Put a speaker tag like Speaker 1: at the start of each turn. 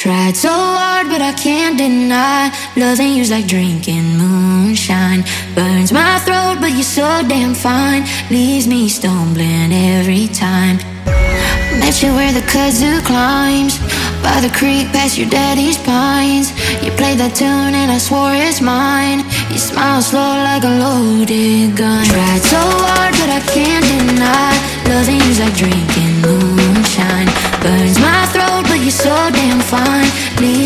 Speaker 1: Tried so hard, but I can't deny. Loving you's like drinking moonshine. Burns my throat, but you're so damn fine. Leaves me stumbling every time. Met you where the kudzu climbs, by the creek past your daddy's pines. You played that tune and I swore it's mine. You smile slow like a loaded gun. Tried so hard, but I can't deny. Loving you's like drinking moonshine. Burns my throat, but you're so damn fine.